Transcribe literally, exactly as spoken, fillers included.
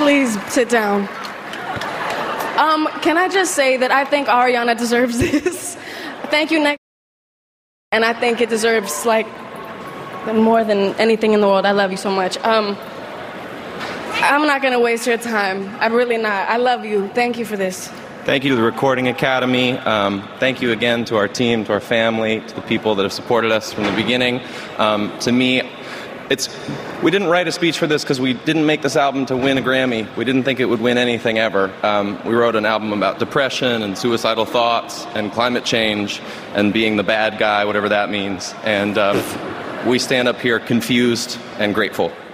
Please sit down. Um, can I just say that I think Ariana deserves this? Thank you, next. And I think it deserves, like, more than anything in the world. I love you so much. Um, I'm not going to waste your time. I'm really not. I love you. Thank you for this. Thank you to the Recording Academy. Um, thank you again to our team, to our family, to the people that have supported us from the beginning. Um, to me, it's we didn't write a speech for this because we didn't make this album to win a Grammy. We didn't think it would win anything ever. Um, we wrote an album about depression and suicidal thoughts and climate change and being the bad guy, whatever that means. And um, we stand up here confused and grateful.